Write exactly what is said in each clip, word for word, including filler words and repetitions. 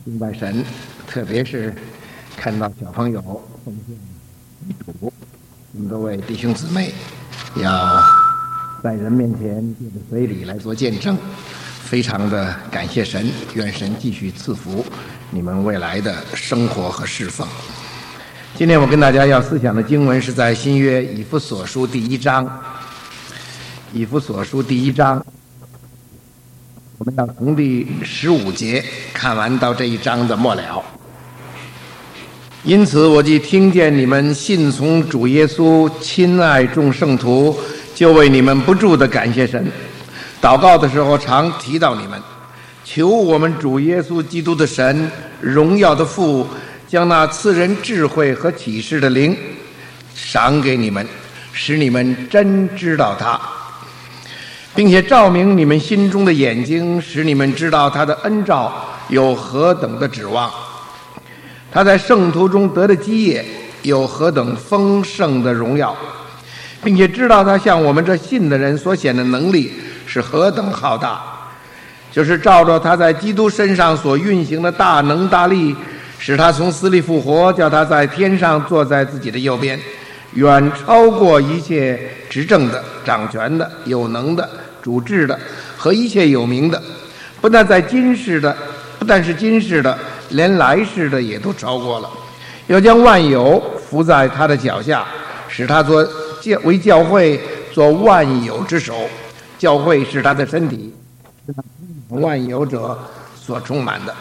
敬拜神，特别是看到小朋友奉献主，我们各位弟兄姊妹要在人面前借着随礼来做见证，非常的感谢神，愿神继续赐福你们未来的生活和侍奉。今天我跟大家要思想的经文是在新约以弗所书第一章，以弗所书第一章，我们要从第十五节看完到这一章的末了。因此我既听见你们信从主耶稣，亲爱众圣徒，就为你们不住地感谢神。祷告的时候常提到你们，求我们主耶稣基督的神，荣耀的父，将那赐人智慧和启示的灵赏给你们，使你们真知道他，并且照明你们心中的眼睛，使你们知道他的恩召有何等的指望，他在圣徒中得的基业有何等丰盛的荣耀，并且知道他向我们这信的人所显的能力是何等浩大，就是照着他在基督身上所运行的大能大力，使他从死里复活，叫他在天上坐在自己的右边，远超过一切执政的、掌权的、有能的、主治的和一切有名的，不但在今世的，不但是今世的，连来世的也都超过了，要将万有伏在他的脚下，使他做为教会做万有之首。教会是他的身体，是他万有者所充满的。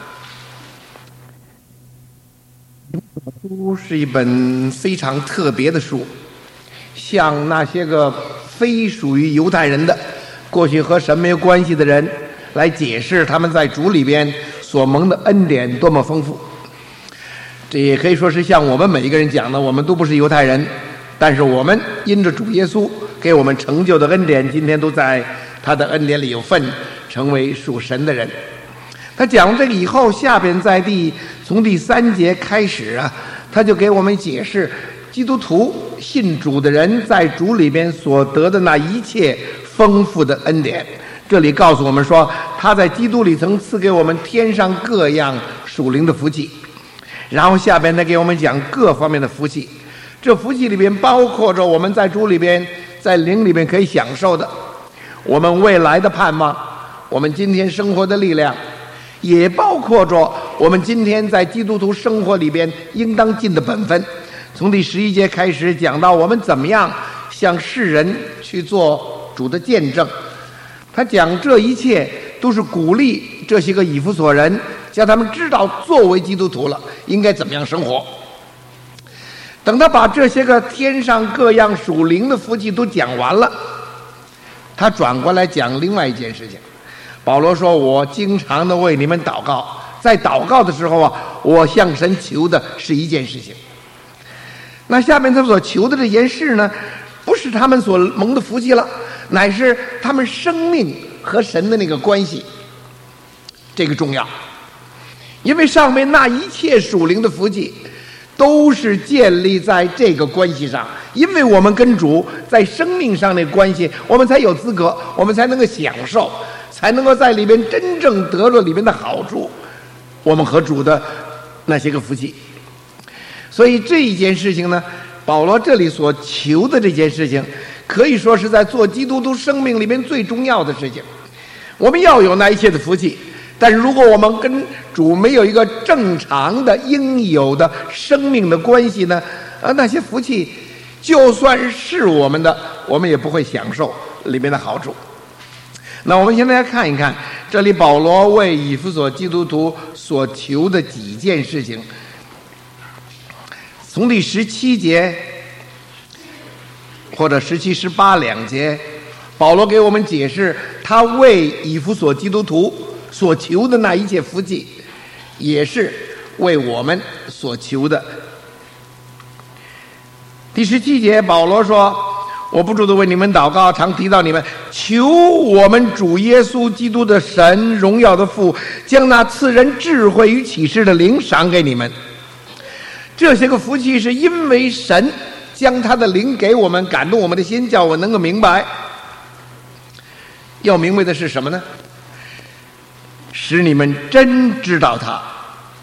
书是一本非常特别的书，向那些个非属于犹太人的、过去和神没有关系的人来解释他们在主里边所蒙的恩典多么丰富。这也可以说是向我们每一个人讲的，我们都不是犹太人，但是我们因着主耶稣给我们成就的恩典，今天都在他的恩典里有份，成为属神的人。他讲了这个以后，下边在第从第三节开始啊，他就给我们解释基督徒信主的人在主里边所得的那一切丰富的恩典。这里告诉我们说，他在基督里曾赐给我们天上各样属灵的福气，然后下边他给我们讲各方面的福气。这福气里边包括着我们在主里边在灵里边可以享受的，我们未来的盼望，我们今天生活的力量，也包括着我们今天在基督徒生活里边应当尽的本分。从第十一节开始讲到我们怎么样向世人去做主的见证，他讲这一切都是鼓励这些个以弗所人，叫他们知道作为基督徒了应该怎么样生活。等他把这些个天上各样属灵的福气都讲完了，他转过来讲另外一件事情。保罗说，我经常的为你们祷告，在祷告的时候啊，我向神求的是一件事情。那下面他所求的这件事呢，不是他们所蒙的福气了，乃是他们生命和神的那个关系，这个重要。因为上面那一切属灵的福气都是建立在这个关系上，因为我们跟主在生命上的关系，我们才有资格，我们才能够享受，才能够在里边真正得了里面的好处，我们和主的那些个福气。所以这一件事情呢，保罗这里所求的这件事情，可以说是在做基督徒生命里面最重要的事情。我们要有那一切的福气，但是如果我们跟主没有一个正常的应有的生命的关系呢，呃，那些福气就算是我们的，我们也不会享受里面的好处。那我们现在来看一看，这里保罗为以弗所基督徒所求的几件事情。从第十七节或者十七、十八两节，保罗给我们解释他为以弗所基督徒所求的那一切福气，也是为我们所求的。第十七节，保罗说，我不住地为你们祷告，常提到你们，求我们主耶稣基督的神，荣耀的父，将那赐人智慧与启示的灵赏给你们。这些个福气是因为神将他的灵给我们，感动我们的心，叫我们能够明白。要明白的是什么呢？使你们真知道他，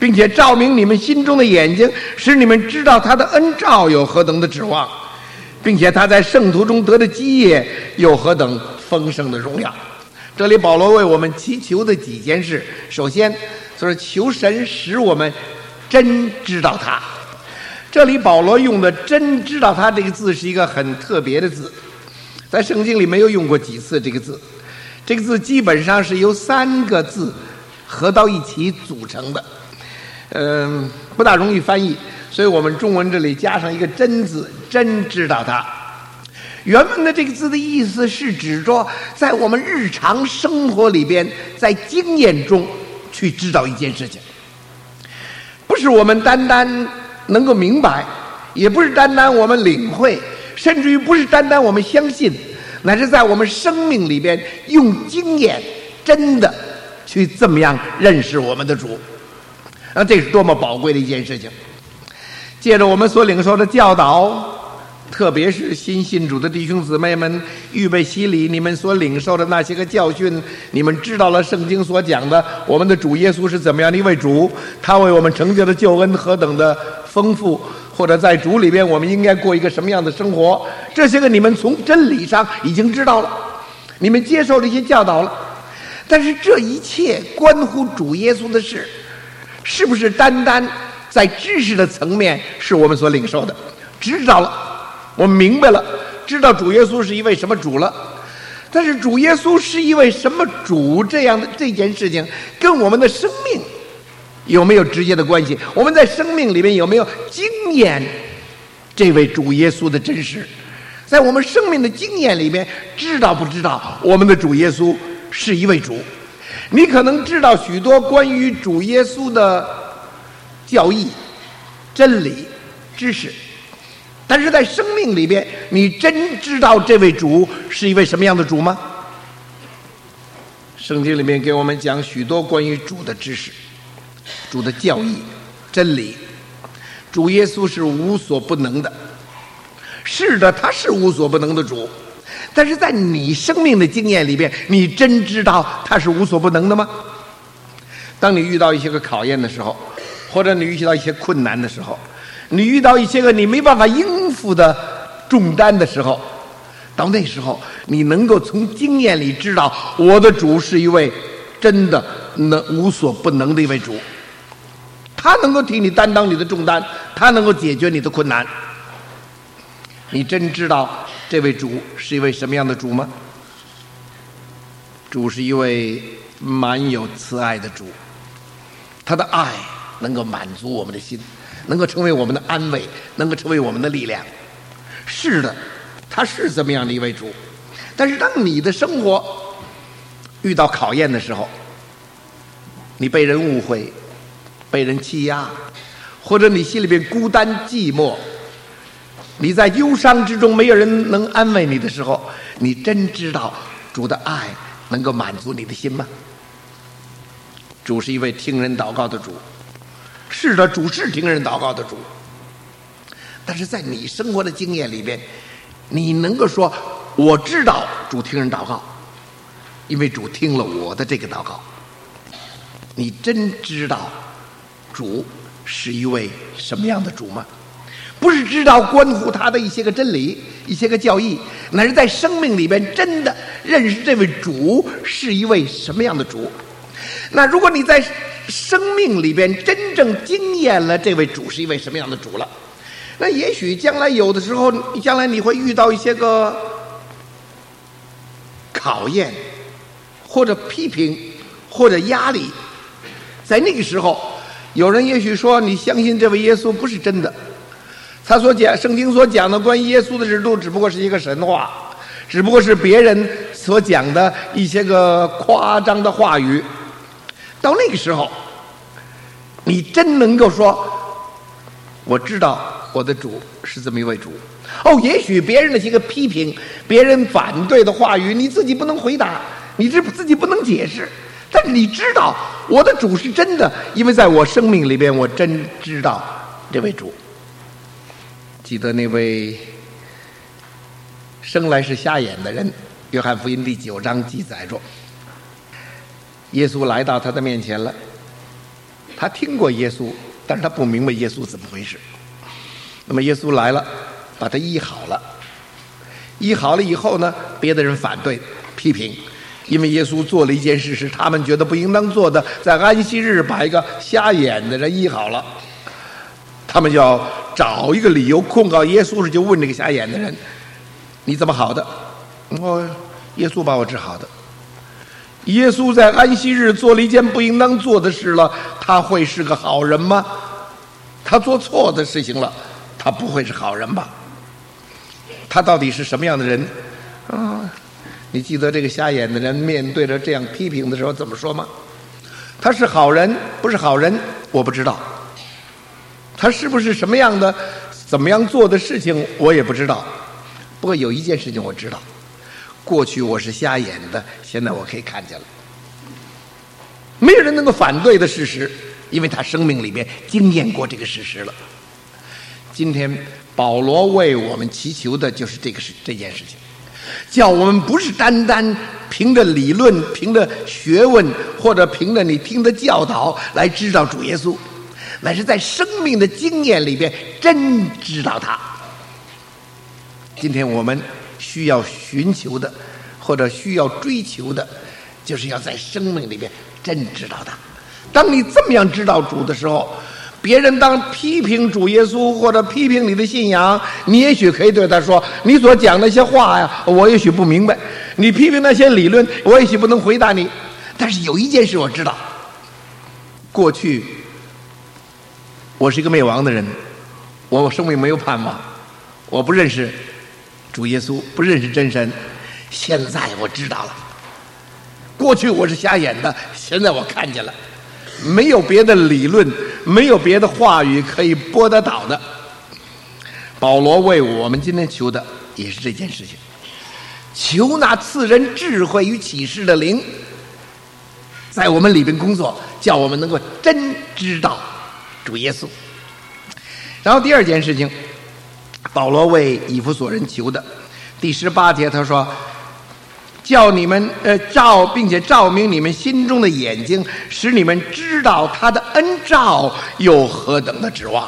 并且照明你们心中的眼睛，使你们知道他的恩召有何等的指望，并且他在圣徒中得的基业有何等丰盛的荣耀。这里保罗为我们祈求的几件事，首先就是求神使我们真知道他。这里保罗用的真知道他这个字是一个很特别的字，在圣经里没有用过几次这个字。这个字基本上是由三个字合到一起组成的，嗯，不大容易翻译，所以我们中文这里加上一个真字，真知道他。原文的这个字的意思是指着在我们日常生活里边，在经验中去知道一件事情，不是我们单单能够明白，也不是单单我们领会，甚至于不是单单我们相信，乃是在我们生命里边用经验真的去这么样认识我们的主。啊，这是多么宝贵的一件事情。借着我们所领受的教导，特别是新信主的弟兄姊妹们预备洗礼，你们所领受的那些个教训，你们知道了圣经所讲的我们的主耶稣是怎么样的一位主，他为我们成就的救恩何等的丰富，或者在主里边我们应该过一个什么样的生活，这些个你们从真理上已经知道了，你们接受这些教导了。但是这一切关乎主耶稣的事，是不是单单在知识的层面是我们所领受的？知道了，我们明白了，知道主耶稣是一位什么主了。但是主耶稣是一位什么主，这样的这件事情跟我们的生命有没有直接的关系？我们在生命里面有没有经验这位主耶稣的真实？在我们生命的经验里面，知道不知道我们的主耶稣是一位主？你可能知道许多关于主耶稣的教义、真理、知识，但是在生命里边，你真知道这位主是一位什么样的主吗？圣经里面给我们讲许多关于主的知识、主的教义、真理。主耶稣是无所不能的，是的，他是无所不能的主。但是在你生命的经验里边，你真知道他是无所不能的吗？当你遇到一些个考验的时候，或者你遇到一些困难的时候，你遇到一些个你没办法应付的重担的时候，到那时候你能够从经验里知道，我的主是一位真的能无所不能的一位主，他能够替你担当你的重担，他能够解决你的困难。你真知道这位主是一位什么样的主吗？主是一位满有慈爱的主，他的爱能够满足我们的心，能够成为我们的安慰，能够成为我们的力量。是的，他是这么样的一位主。但是当你的生活遇到考验的时候，你被人误会，被人欺压，或者你心里边孤单寂寞，你在忧伤之中没有人能安慰你的时候，你真知道主的爱能够满足你的心吗？主是一位听人祷告的主，是的，主是听人祷告的主。但是在你生活的经验里边，你能够说我知道主听人祷告，因为主听了我的这个祷告。你真知道主是一位什么样的主吗？不是知道关乎他的一些个真理、一些个教义，乃是在生命里边真的认识这位主是一位什么样的主。那如果你在生命里边真正经验了这位主是一位什么样的主了，那也许将来有的时候，将来你会遇到一些个考验，或者批评，或者压力。在那个时候，有人也许说你相信这位耶稣不是真的，他所讲圣经所讲的关于耶稣的制度只不过是一个神话，只不过是别人所讲的一些个夸张的话语。到那个时候，你真能够说我知道我的主是这么一位主。哦，也许别人的一个批评，别人反对的话语，你自己不能回答，你自己不能解释，但是你知道我的主是真的，因为在我生命里边我真知道这位主。记得那位生来是瞎眼的人，约翰福音第九章记载着，耶稣来到他的面前了， 他听过耶稣，但是他不明白耶稣怎么回事。那么耶稣来了，把他医好了。医好了以后呢，别的人反对批评，因为耶稣做了一件事是他们觉得不应当做的，在安息日把一个瞎眼的人医好了。他们要找一个理由控告耶稣时，就问这个瞎眼的人：“你怎么好的？”我耶稣把我治好的。耶稣在安息日做了一件不应当做的事了，他会是个好人吗？他做错的事情了，他不会是好人吧？他到底是什么样的人啊？你记得这个瞎眼的人面对着这样批评的时候怎么说吗？他是好人不是好人我不知道，他是不是什么样的怎么样做的事情我也不知道，不过有一件事情我知道，过去我是瞎眼的，现在我可以看见了。没有人能够反对的事实，因为他生命里面经验过这个事实了。今天保罗为我们祈求的就是这个事这件事情，叫我们不是单单凭着理论凭着学问或者凭着你听的教导来知道主耶稣，乃是在生命的经验里边真知道他。今天我们需要寻求的或者需要追求的，就是要在生命里边真知道他。当你这么样知道主的时候，别人当批评主耶稣或者批评你的信仰，你也许可以对他说：“你所讲那些话呀，我也许不明白；你批评那些理论，我也许不能回答你。但是有一件事我知道，过去我是一个灭亡的人，我生命没有盼望，我不认识主耶稣，不认识真神。现在我知道了，过去我是瞎眼的，现在我看见了。没有别的理论，没有别的话语可以驳得倒的。保罗为我们今天求的也是这件事情，求那赐人智慧与启示的灵在我们里边工作，叫我们能够真知道主耶稣。然后第二件事情，保罗为以弗所人求的，第十八节他说：“叫你们呃照，并且照明你们心中的眼睛，使你们知道他的恩照有何等的指望。”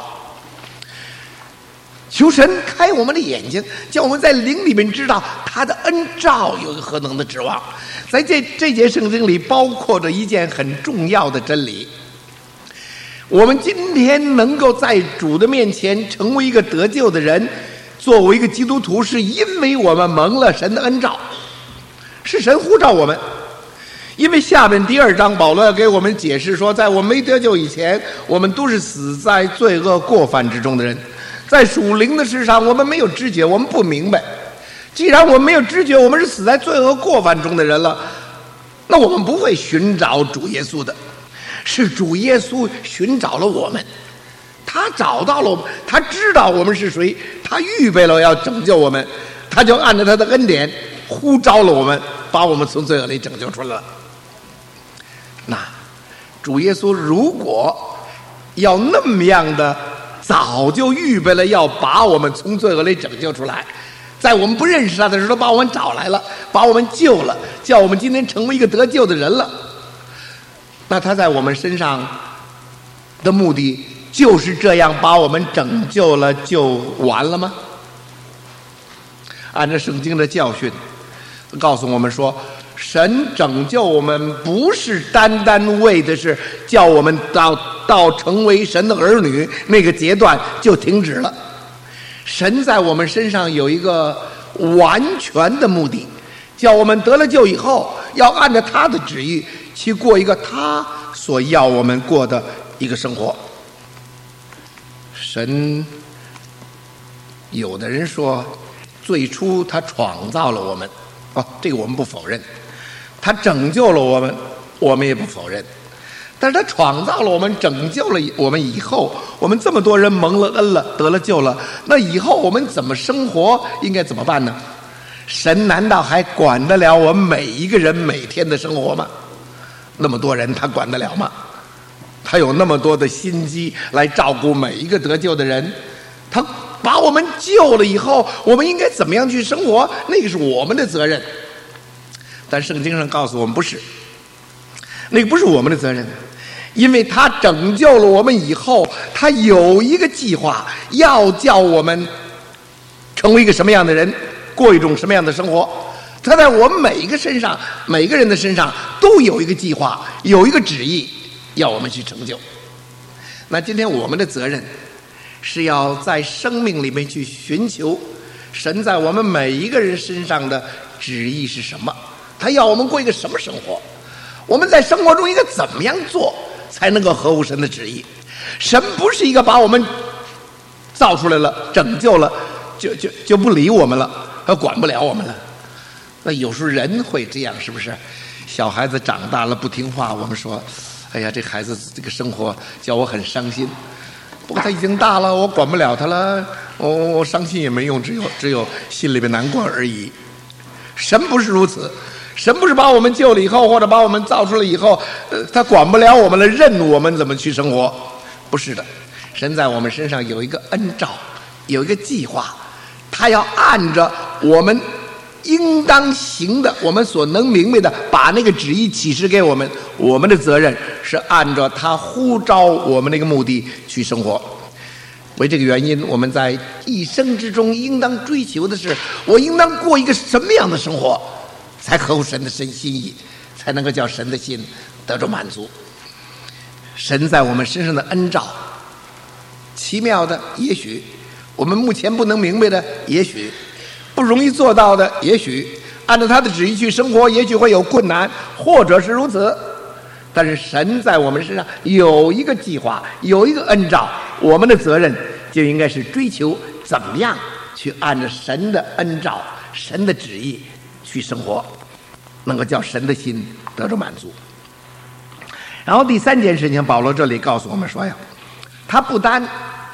求神开我们的眼睛，叫我们在灵里面知道他的恩照有何等的指望。在这这节圣经里包括着一件很重要的真理，我们今天能够在主的面前成为一个得救的人，作为一个基督徒，是因为我们蒙了神的恩照，是神呼召我们。因为下面第二章保罗要给我们解释说，在我们没得救以前，我们都是死在罪恶过犯之中的人，在属灵的事上我们没有知觉，我们不明白。既然我们没有知觉，我们是死在罪恶过犯中的人了，那我们不会寻找主耶稣的，是主耶稣寻找了我们，他找到了我们，他知道我们是谁，他预备了要拯救我们，他就按照他的恩典呼召了我们，把我们从罪恶里拯救出来了。那主耶稣如果要那么样的早就预备了要把我们从罪恶里拯救出来，在我们不认识他的时候把我们找来了，把我们救了，叫我们今天成为一个得救的人了，那他在我们身上的目的就是这样把我们拯救了就完了吗？按照圣经的教训告诉我们说，神拯救我们不是单单为的是叫我们到到成为神的儿女那个阶段就停止了。神在我们身上有一个完全的目的，叫我们得了救以后要按照他的旨意去过一个他所要我们过的一个生活。神有的人说最初他创造了我们，哦，这个我们不否认，他拯救了我们，我们也不否认。但是他创造了我们，拯救了我们以后，我们这么多人蒙了恩了，得了救了，那以后我们怎么生活，应该怎么办呢？神难道还管得了我们每一个人每天的生活吗？那么多人他管得了吗？他有那么多的心机来照顾每一个得救的人，他把我们救了以后，我们应该怎么样去生活，那个是我们的责任。但圣经上告诉我们不是，那个不是我们的责任， 因为他拯救了我们以后，他有一个计划，要叫我们成为一个什么样的人，过一种什么样的生活。他在我们每一个身上，每个人的身上都有一个计划，有一个旨意，要我们去成就。那今天我们的责任是要在生命里面去寻求神在我们每一个人身上的旨意是什么，他要我们过一个什么生活，我们在生活中应该怎么样做才能够合乎神的旨意。神不是一个把我们造出来了拯救了就就就不理我们了，他管不了我们了。那有时候人会这样，是不是？小孩子长大了不听话，我们说哎呀，这孩子这个生活叫我很伤心。不过他已经大了，我管不了他了，我我伤心也没用，只有只有心里边难过而已。神不是如此，神不是把我们救了以后，或者把我们造出来以后，呃，他管不了我们了，任我们怎么去生活。不是的，神在我们身上有一个恩召，有一个计划，他要按着我们应当行的，我们所能明白的，把那个旨意启示给我们。我们的责任是按照他呼召我们那个目的去生活。为这个原因，我们在一生之中应当追求的是，我应当过一个什么样的生活，才合乎神的神心意，才能够叫神的心得着满足。神在我们身上的恩召，奇妙的也许，我们目前不能明白的也许，不容易做到的也许，按照他的旨意去生活，也许会有困难，或者是如此。但是神在我们身上有一个计划，有一个恩召，我们的责任就应该是追求怎么样去按照神的恩召、神的旨意去生活，能够叫神的心得着满足。然后第三件事情，保罗这里告诉我们说呀，他不单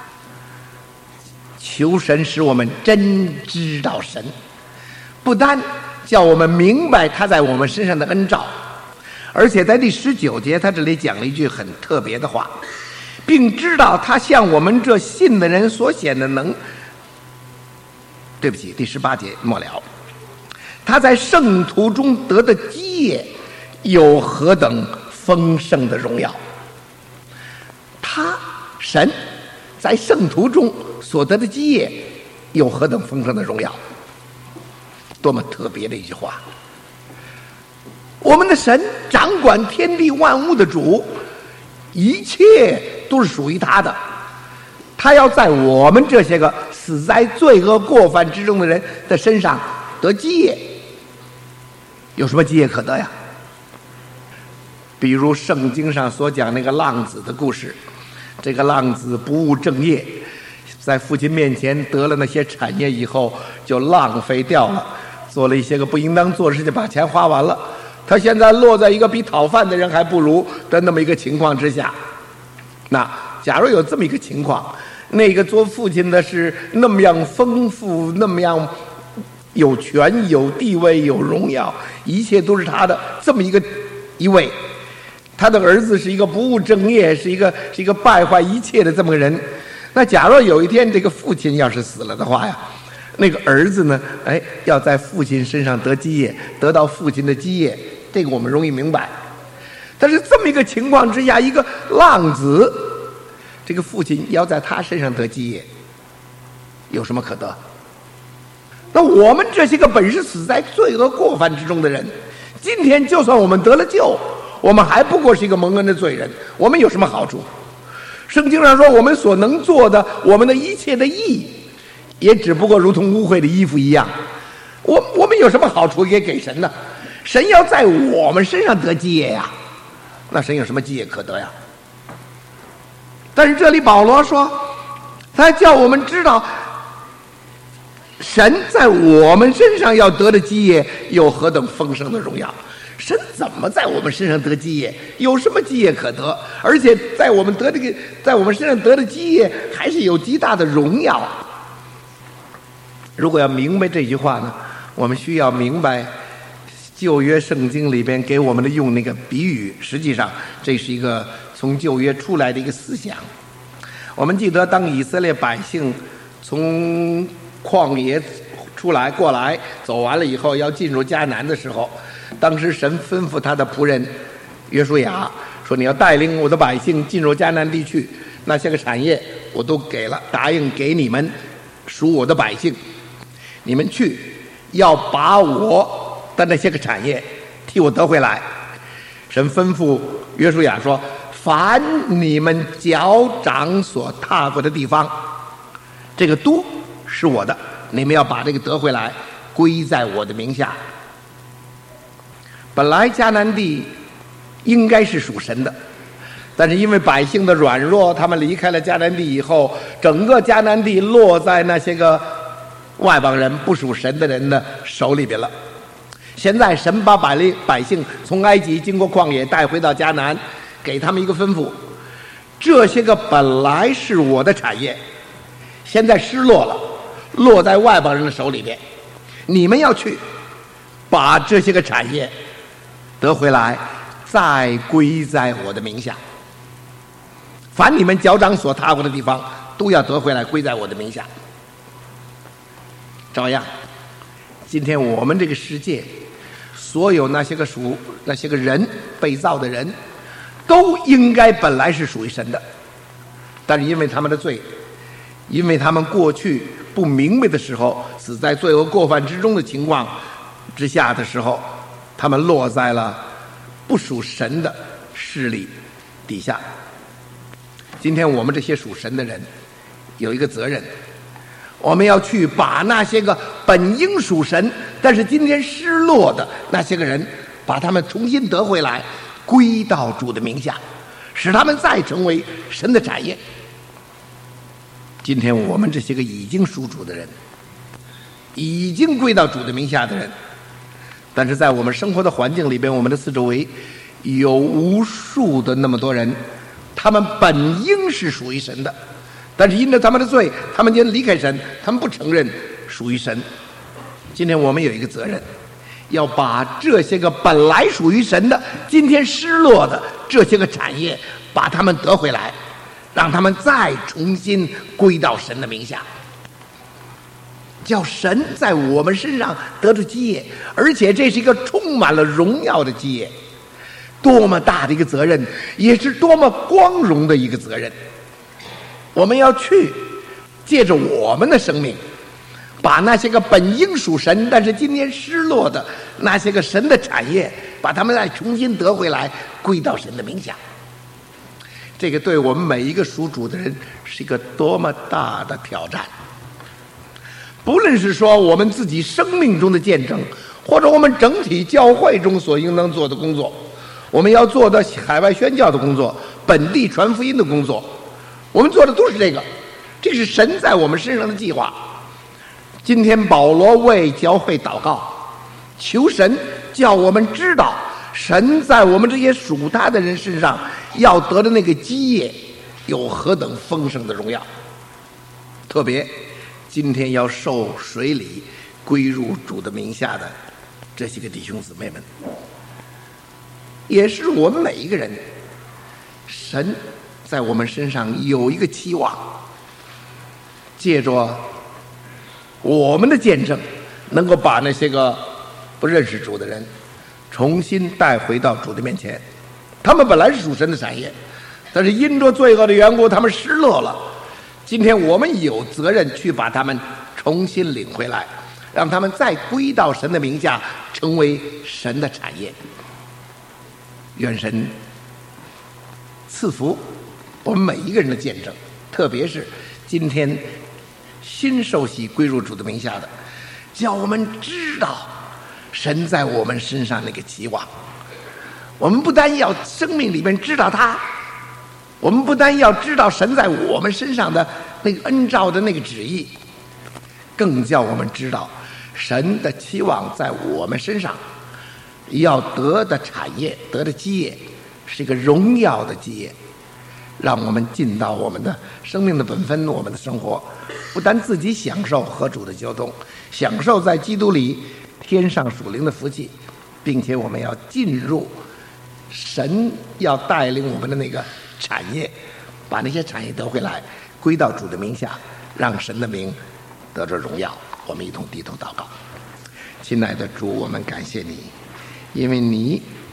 求神使我们真知道神，不单叫我们明白他在我们身上的恩召，而且在第十九节他这里讲了一句很特别的话，并知道他向我们这信的人所显的能，对不起，第十八节末了，他在圣徒中得的基业有何等丰盛的荣耀。他神在圣徒中所得的基业有何等丰盛的荣耀，多么特别的一句话。我们的神掌管天地万物的主，一切都是属于他的，他要在我们这些个死在罪恶过犯之中的人的身上得基业。有什么基业可得呀？比如圣经上所讲那个浪子的故事，这个浪子不务正业，在父亲面前得了那些产业以后就浪费掉了，做了一些个不应当做的事情，把钱花完了。他现在落在一个比讨饭的人还不如的那么一个情况之下。那假如有这么一个情况，那个做父亲的是那么样丰富，那么样有权有地位有荣耀，一切都是他的，这么一个一位，他的儿子是一个不务正业，是一个是一个败坏一切的这么个人。那假如有一天这个父亲要是死了的话呀，那个儿子呢，哎，要在父亲身上得基业，得到父亲的基业，这个我们容易明白。但是这么一个情况之下，一个浪子，这个父亲要在他身上得基业，有什么可得？那我们这些个本是死在罪恶过犯之中的人，今天就算我们得了救，我们还不过是一个蒙恩的罪人，我们有什么好处？圣经上说，我们所能做的，我们的一切的义，也只不过如同污秽的衣服一样。我我们有什么好处也给神呢？神要在我们身上得基业呀，那神有什么基业可得呀？但是这里保罗说，他叫我们知道，神在我们身上要得的基业有何等丰盛的荣耀。神怎么在我们身上得基业？有什么基业可得？而且在我们得这个，在我们身上得的基业，还是有极大的荣耀。如果要明白这句话呢，我们需要明白旧约圣经里边给我们的用那个比喻，实际上这是一个从旧约出来的一个思想。我们记得当以色列百姓从旷野出来过来走完了以后，要进入迦南的时候，当时神吩咐他的仆人约书亚说你要带领我的百姓进入迦南地区，那些个产业我都给了，答应给你们，属我的百姓。你们去，要把我的那些个产业替我得回来。神吩咐约书亚说：凡你们脚掌所踏过的地方，这个都是我的，你们要把这个得回来，归在我的名下。本来迦南地应该是属神的，但是因为百姓的软弱，他们离开了迦南地以后，整个迦南地落在那些个外邦人、不属神的人的手里边了。现在神把百利百姓从埃及经过旷野带回到迦南，给他们一个吩咐：这些个本来是我的产业，现在失落了，落在外邦人的手里边。你们要去把这些个产业得回来，再归在我的名下。凡你们脚掌所踏过的地方，都要得回来，归在我的名下。照样，今天我们这个世界，所有那些个属那些个人被造的人，都应该本来是属于神的，但是因为他们的罪，因为他们过去不明白的时候，死在罪恶过犯之中的情况之下的时候，他们落在了不属神的势力底下。今天我们这些属神的人有一个责任，我们要去把那些个本应属神但是今天失落的那些个人，把他们重新得回来，归到主的名下，使他们再成为神的产业。今天我们这些个已经属主的人，已经归到主的名下的人，但是在我们生活的环境里边，我们的四周围有无数的那么多人，他们本应是属于神的，但是因着他们的罪，他们已经离开神，他们不承认属于神。今天我们有一个责任，要把这些个本来属于神的，今天失落的这些个产业，把他们得回来，让他们再重新归到神的名下，叫神在我们身上得出基业，而且这是一个充满了荣耀的基业。多么大的一个责任，也是多么光荣的一个责任。我们要去借着我们的生命，把那些个本应属神但是今天失落的那些个神的产业，把他们再重新得回来，归到神的名下。这个对我们每一个属主的人是一个多么大的挑战。不论是说我们自己生命中的见证，或者我们整体教会中所应当做的工作，我们要做的海外宣教的工作，本地传福音的工作，我们做的都是这个，这是神在我们身上的计划。今天保罗为教会祷告，求神叫我们知道神在我们这些属他的人身上要得的那个基业有何等丰盛的荣耀。特别今天要受水礼归入主的名下的这些个弟兄姊妹们，也是我们每一个人，神在我们身上有一个期望，借着我们的见证，能够把那些个不认识主的人重新带回到主的面前。他们本来是属神的产业，但是因着罪恶的缘故，他们失落了。今天我们有责任去把他们重新领回来，让他们再归到神的名下，成为神的产业。愿神赐福我们每一个人的见证，特别是今天新受洗归入主的名下的，叫我们知道神在我们身上那个期望。我们不单要生命里面知道他，我们不单要知道神在我们身上的那个恩召的那个旨意，更叫我们知道神的期望在我们身上要得的产业，得的基业是一个荣耀的基业，让我们尽到我们的生命的本分，我们的生活不但自己享受和主的交通，享受在基督里天上属灵的福气，并且我们要进入神要带领我们的那个产业，把那些产业得回来，归到主的名下，让神的名得着荣耀。我们一同低头祷告。亲爱的主，我们感谢你，因为你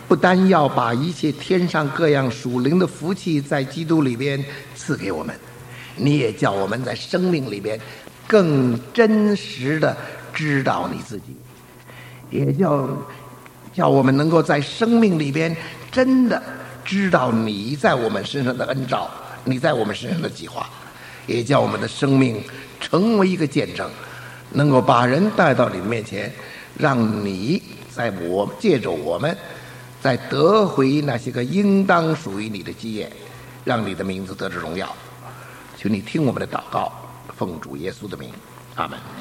不单要把一切天上各样属灵的福气在基督里边赐给我们，你也叫我们在生命里边更真实的知道你自己，也叫叫我们能够在生命里边真的知道你在我们身上的恩召，你在我们身上的计划，也叫我们的生命成为一个见证，能够把人带到你面前，让你在我借着我们再得回那些个应当属于你的基业，让你的名字得着荣耀。求你听我们的祷告，奉主耶稣的名，阿们。